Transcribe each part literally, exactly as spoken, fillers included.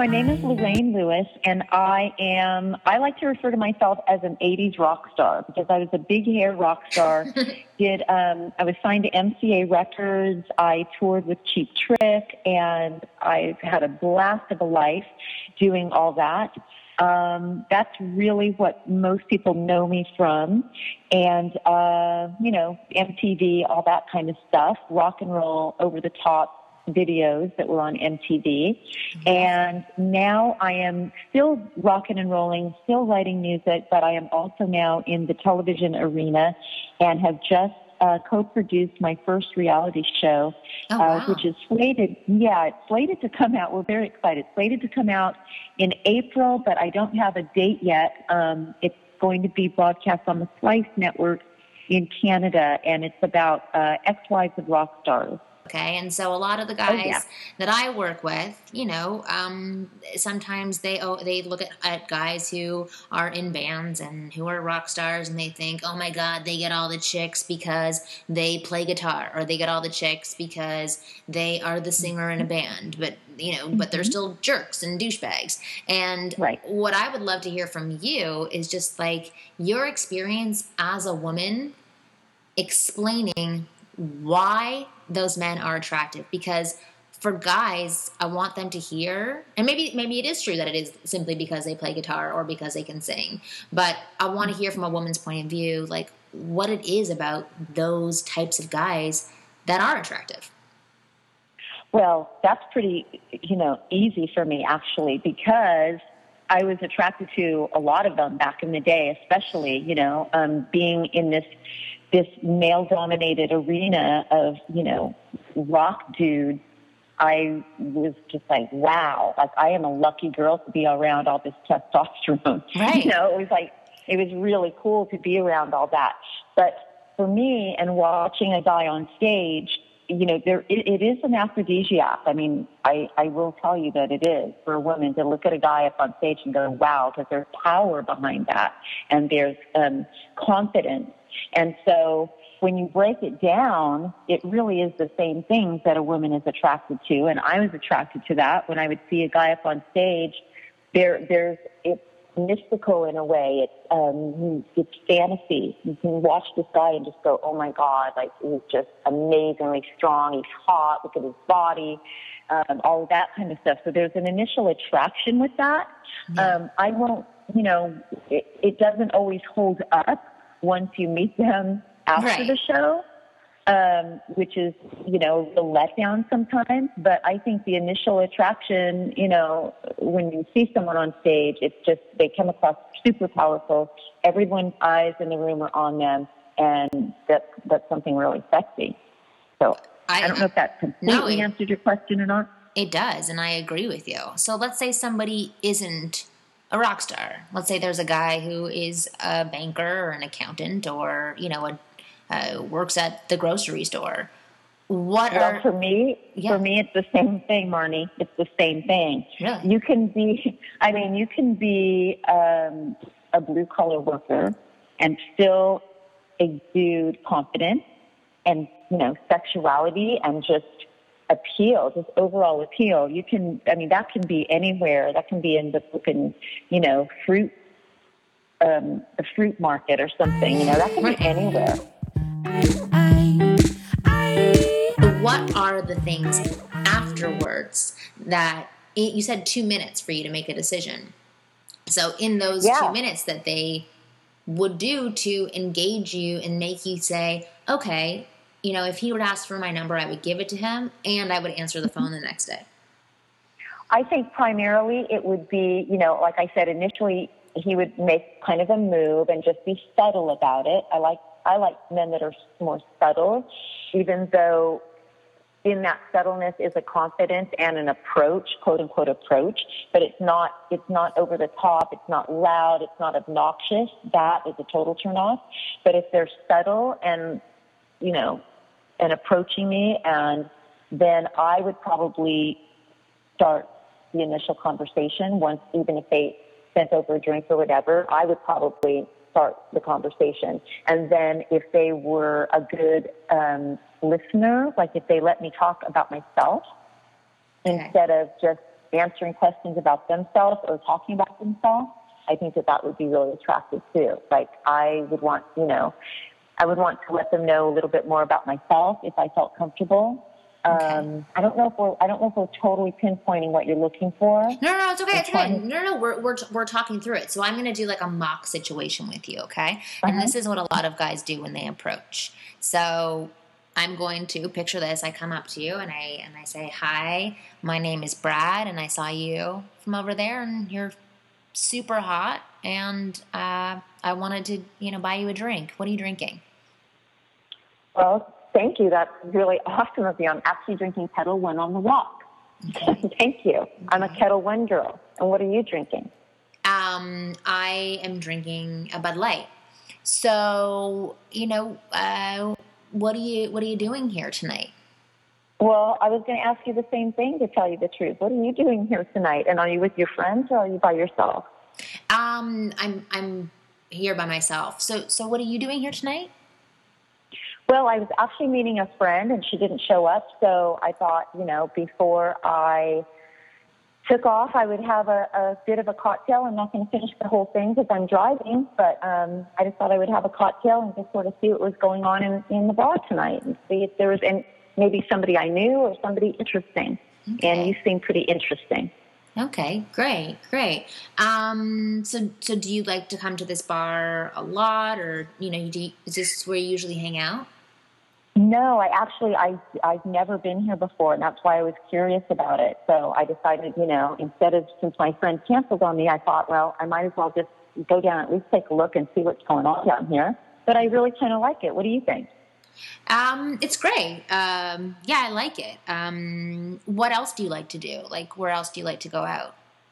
my name is Lorraine Lewis, and I am, I like to refer to myself as an eighties rock star because I was a big hair rock star. Did um, I was signed to M C A Records. I toured with Cheap Trick, and I've had a blast of a life doing all that. Um, that's really what most people know me from. And, uh, you know, M T V, all that kind of stuff, rock and roll, over the top videos that were on M T V. Mm-hmm. And now I am still rocking and rolling, still writing music, but I am also now in the television arena and have just uh, co-produced my first reality show, oh, wow. uh, which is slated, yeah, it's slated to come out. We're very excited. Slated to come out in April, but I don't have a date yet. Um, it's going to be broadcast on the Slice Network in Canada, and it's about uh, ex-wives of rock stars. Okay, and so a lot of the guys oh, yeah. that I work with, you know, um, sometimes they oh, they look at, at guys who are in bands and who are rock stars, and they think, oh my God, they get all the chicks because they play guitar, or they get all the chicks because they are the singer in a band. But you know, mm-hmm. but they're still jerks and douchebags. And right. what I would love to hear from you is just like your experience as a woman, explaining why those men are attractive. Because for guys, I want them to hear, and maybe maybe it is true that it is simply because they play guitar or because they can sing, but I want to hear from a woman's point of view, like what it is about those types of guys that are attractive. Well, that's pretty, you know, easy for me actually, because I was attracted to a lot of them back in the day, especially, you know, um, being in this this male-dominated arena of, you know, rock dudes. I was just like, wow, like I am a lucky girl to be around all this testosterone. Right. You know, it was like, it was really cool to be around all that. But for me, and watching a guy on stage, you know, there it, it is an aphrodisiac. I mean, I, I will tell you that it is for a woman to look at a guy up on stage and go, wow, because there's power behind that, and there's um, confidence. And so when you break it down, it really is the same things that a woman is attracted to. And I was attracted to that when I would see a guy up on stage. There, there's it's mystical in a way. It's um, it's fantasy. You can watch this guy and just go, oh my God, like he's just amazingly strong. He's hot. Look at his body, um, all of that kind of stuff. So there's an initial attraction with that. Yeah. Um, I won't, you know, it, it doesn't always hold up once you meet them after right. the show, um, which is, you know, a letdown sometimes. But I think the initial attraction, you know, when you see someone on stage, it's just, they come across super powerful. Everyone's eyes in the room are on them, and that's, that's something really sexy. So I, I don't know if that completely no, it, answered your question or not. It does, and I agree with you. So let's say somebody isn't a rock star. Let's say there's a guy who is a banker or an accountant, or you know, a, uh, works at the grocery store. What well, are for me? yeah. For me, it's the same thing, Marnie. It's the same thing. Really? You can be. I mean, you can be um, a blue collar worker and still exude confidence and you know sexuality and just appeal, just overall appeal. You can, I mean, that can be anywhere. That can be in the fucking, you know, fruit, um, the fruit market or something. You know, that can be anywhere. What are the things afterwards that you said two minutes for you to make a decision? So in those yeah. two minutes that they would do to engage you and make you say, okay, you know, if he would ask for my number, I would give it to him, and I would answer the phone the next day. I think primarily it would be, you know, like I said, initially he would make kind of a move and just be subtle about it. I like I like men that are more subtle, even though in that subtleness is a confidence and an approach, quote unquote approach, but it's not it's not over the top, it's not loud, it's not obnoxious. That is a total turn off. But if they're subtle and, you know, and approaching me, and then I would probably start the initial conversation once, even if they sent over a drink or whatever, I would probably start the conversation. And then if they were a good um, listener, like if they let me talk about myself, okay. instead of just answering questions about themselves or talking about themselves, I think that that would be really attractive too. Like I would want, you know, I would want to let them know a little bit more about myself if I felt comfortable. Okay. Um, I don't know if we're, I don't know if we're totally pinpointing what you're looking for. No, no, no, it's okay. It's okay. to- No, no, no, we're, we're, we're talking through it. So I'm going to do like a mock situation with you, okay? Uh-huh. And this is what a lot of guys do when they approach. So I'm going to picture this. I come up to you and I, and I say, hi, my name is Brad, and I saw you from over there, and you're super hot, and uh, I wanted to, you know, buy you a drink. What are you drinking? Well, thank you. That's really awesome of you. I'm actually drinking Kettle One on the walk. Okay. Thank you. Okay. I'm a Kettle One girl. And what are you drinking? Um, I am drinking a Bud Light. So, you know, uh, what are you what are you doing here tonight? Well, I was going to ask you the same thing, to tell you the truth. What are you doing here tonight? And are you with your friends or are you by yourself? Um, I'm I'm here by myself. So so what are you doing here tonight? Well, I was actually meeting a friend, and she didn't show up, so I thought, you know, before I took off, I would have a, a bit of a cocktail. I'm not going to finish the whole thing because I'm driving, but um, I just thought I would have a cocktail and just sort of see what was going on in, in the bar tonight and see if there was any, maybe somebody I knew or somebody interesting. Okay. And you seem pretty interesting. Okay, great, great. Um, so, so do you like to come to this bar a lot, or you know, do you, is this where you usually hang out? No, I actually, I, I've never been here before, and that's why I was curious about it. So I decided, you know, instead of, since my friend canceled on me, I thought, well, I might as well just go down, at least take a look and see what's going on down here. But I really kind of like it. What do you think? Um, it's great. Um, yeah, I like it. Um, what else do you like to do? Like, where else do you like to go out?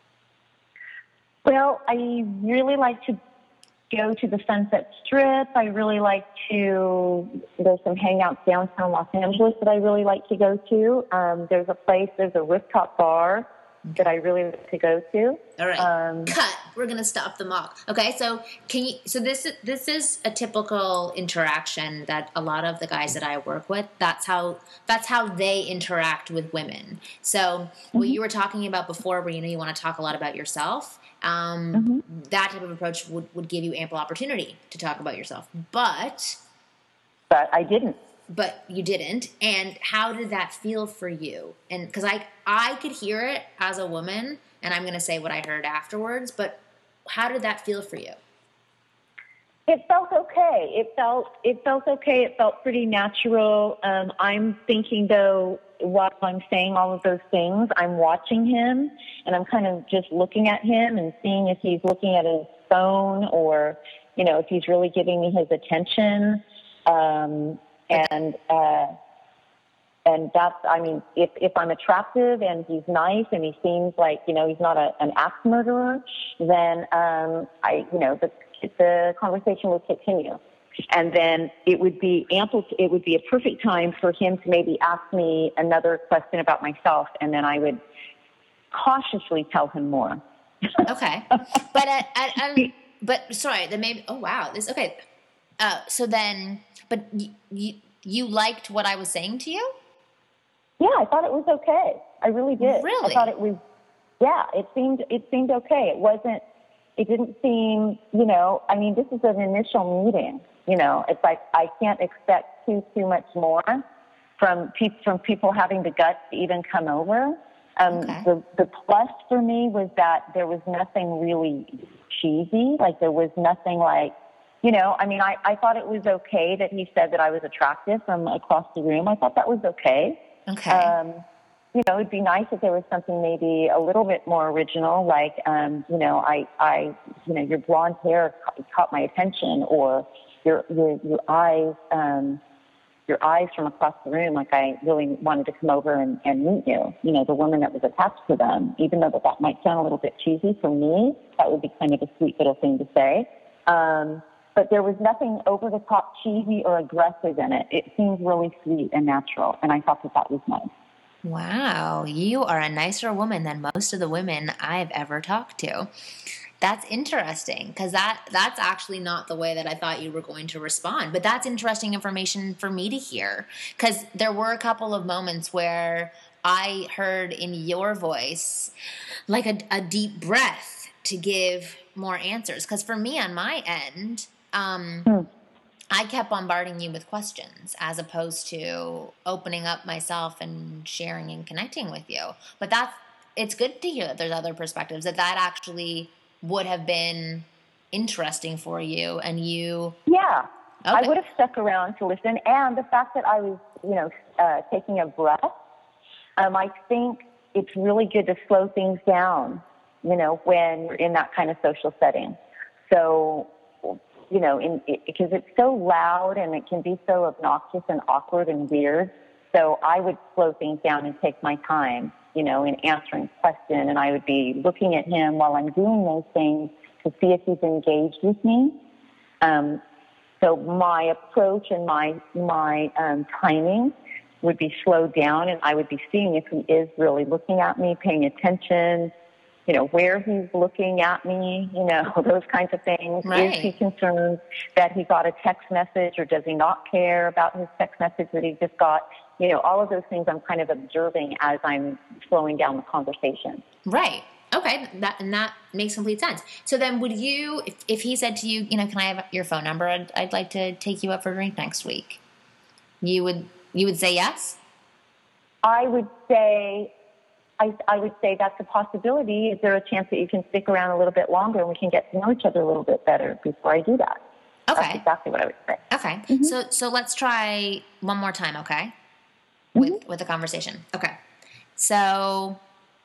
Well, I really like to go to the Sunset Strip. I really like to, there's some hangouts downtown Los Angeles that I really like to go to. Um, there's a place, there's a rooftop bar that I really like to go to. All right, um, cut. We're gonna stop the mock. Okay, so can you? So this is this is a typical interaction that a lot of the guys that I work with. That's how that's how they interact with women. So mm-hmm. what you were talking about before, where you know you want to talk a lot about yourself. Um, mm-hmm. That type of approach would, would give you ample opportunity to talk about yourself. But but I didn't. But you didn't. And how did that feel for you? And because I I could hear it as a woman, and I'm going to say what I heard afterwards, but how did that feel for you? It felt okay. It felt it felt okay. It felt pretty natural. Um, I'm thinking, though, while I'm saying all of those things, I'm watching him, and I'm kind of just looking at him and seeing if he's looking at his phone or, you know, if he's really giving me his attention. Um, and uh, and that's, I mean, if if I'm attractive and he's nice and he seems like, you know, he's not a, an axe murderer, then um, I, you know, the the conversation would continue. And then it would be ample, it would be a perfect time for him to maybe ask me another question about myself, and then I would cautiously tell him more. Okay. But, uh, I, I, but sorry, then maybe, oh wow, this, okay. Uh, so then, but you, you, you liked what I was saying to you? Yeah, I thought it was okay. I really did. Really? I thought it was, yeah, it seemed, it seemed okay. It wasn't, it didn't seem, you know, I mean, this is an initial meeting. You know, it's like I can't expect too, too much more from, pe- from people having the guts to even come over. Um, okay. the, the plus for me was that there was nothing really cheesy. Like there was nothing like, you know, I mean, I, I thought it was okay that he said that I was attractive from across the room. I thought that was okay. Okay. Um, you know, it'd be nice if there was something maybe a little bit more original, like, um, you know, I, I, you know, your blonde hair caught my attention, or your, your, your eyes, um, your eyes from across the room, like I really wanted to come over and, and meet you. You know, the woman that was attached to them, even though that, that might sound a little bit cheesy for me, that would be kind of a sweet little thing to say. Um, but there was nothing over the top cheesy or aggressive in it. It seemed really sweet and natural, and I thought that that was nice. Wow, you are a nicer woman than most of the women I've ever talked to. That's interesting, because that, that's actually not the way that I thought you were going to respond. But that's interesting information for me to hear, because there were a couple of moments where I heard in your voice like a, a deep breath to give more answers. Because for me on my end, um, Hmm. I kept bombarding you with questions as opposed to opening up myself and sharing and connecting with you. But that's, it's good to hear that there's other perspectives, that that actually would have been interesting for you, and you... Yeah. Okay. I would have stuck around to listen. And the fact that I was, you know, uh, taking a breath, um, I think it's really good to slow things down, you know, when you're in that kind of social setting. So, you know, in, it, because it's so loud and it can be so obnoxious and awkward and weird. So I would slow things down and take my time, you know, in answering questions. And I would be looking at him while I'm doing those things to see if he's engaged with me. Um, so my approach and my my um, timing would be slowed down, and I would be seeing if he is really looking at me, paying attention, you know, where he's looking at me, you know, those kinds of things. Right. Is he concerned that he got a text message, or does he not care about his text message that he just got? You know, all of those things I'm kind of observing as I'm slowing down the conversation. Right. Okay, that and that makes complete sense. So then would you, if, if he said to you, you know, can I have your phone number? I'd, I'd like to take you up for a drink next week. You would you would say yes? I would say, I, I would say that's a possibility. Is there a chance that you can stick around a little bit longer and we can get to know each other a little bit better before I do that? Okay. That's exactly what I would say. Okay. Mm-hmm. So so let's try one more time, okay? Mm-hmm. With with the conversation. Okay. So,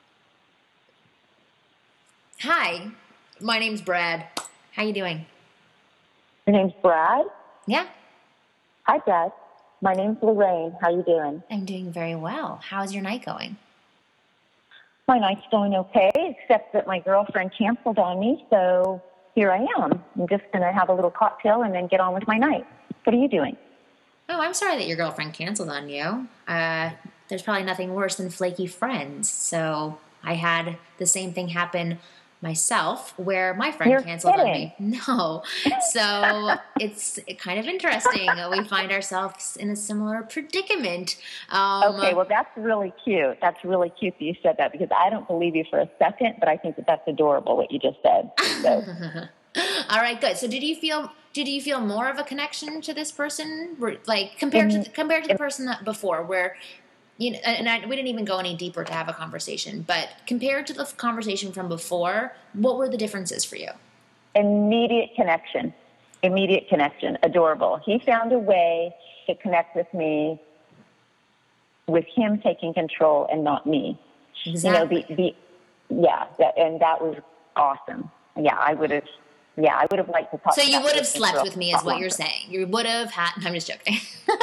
hi, my name's Brad. How you doing? Your name's Brad? Yeah. Hi, Brad. My name's Lorraine. How you doing? I'm doing very well. How's your night going? My night's going okay, except that my girlfriend canceled on me, so here I am. I'm just going to have a little cocktail and then get on with my night. What are you doing? Oh, I'm sorry that your girlfriend canceled on you. Uh, there's probably nothing worse than flaky friends. So I had the same thing happen myself, where my friend You're canceled kidding. on me. No. So it's kind of interesting. We find ourselves in a similar predicament. Um, Okay, well, that's really cute. That's really cute that you said that, because I don't believe you for a second, but I think that that's adorable what you just said. So. All right, good. So did you feel did you feel more of a connection to this person, like compared to the, compared to the person that before, where you know, and I, we didn't even go any deeper to have a conversation, but compared to the conversation from before, what were the differences for you? Immediate connection. Immediate connection. Adorable. He found a way to connect with me with him taking control and not me. Exactly. You know, the, the yeah, that, and that was awesome. Yeah, I would have, yeah, I would have liked to talk So to you that would have person slept for a with me is lot what longer. you're saying. You would have had, I'm just joking.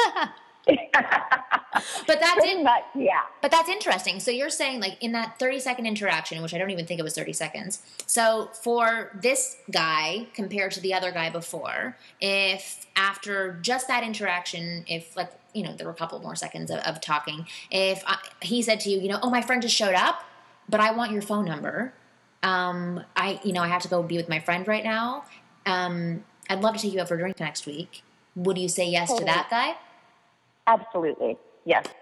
But that's Pretty it. much, yeah. But that's interesting. So you're saying, like, in that thirty second interaction, which I don't even think it was thirty seconds. So for this guy compared to the other guy before, if after just that interaction, if like, you know, there were a couple more seconds of, of talking, if I, he said to you, you know, oh, my friend just showed up, but I want your phone number. Um, I, you know, I have to go be with my friend right now. Um, I'd love to take you out for a drink next week. Would you say yes Totally. to that guy? Absolutely. Yes.